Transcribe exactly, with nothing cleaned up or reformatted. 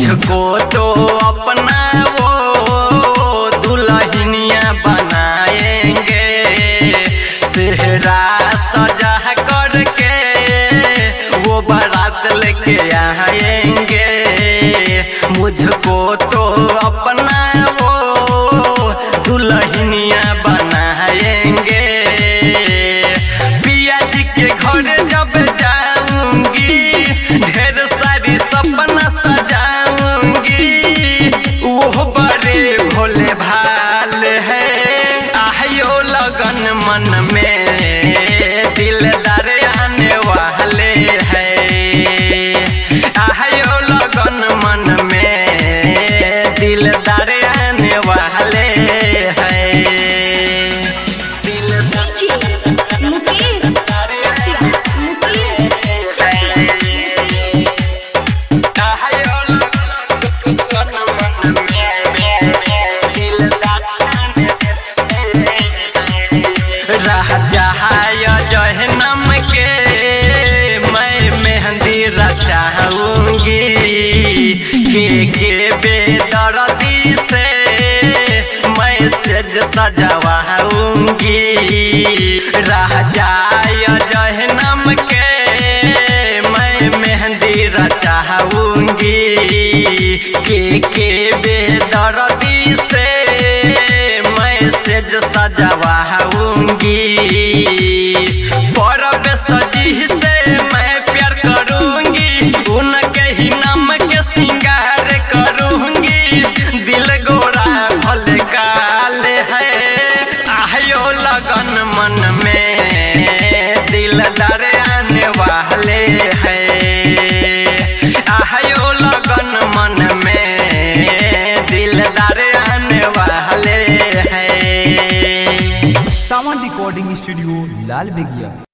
मुझको तो अपना वो दुल्हनिया बनाएंगे, सेहरा सजा करके वो बारात लेके आएंगे। मुझको तो अपना वो दुल्हनिया बनाएंगे, पिया जी के घर जब जाऊंगी ढेर सारी सपना सजाऊंगी। वो बड़े भोले भाले है, आयो लगन मन में दिलदार आने वाले हैं, आयो लगन मन में दिलदार आने वाले हैं। जहनम के मैं मेहंदी रचाऊंगी, के के बेदर्दी से मैं सेज सजवाऊंगी। राजा जहनम के मैं मेहंदी रचाऊंगी, के के बेदर्दी से मैं सेज सजवाऊंगी। परब सजी से मैं प्यार करूंगी, उनके ही नाम के सिंगार करूंगी। दिल गोरा भले काले है, आयो लगन मन में दिलदार आने वाले हैं, आयो लगन मन में दिलदार आने वाले हैं। Sawan recording studio Lal बेगिया।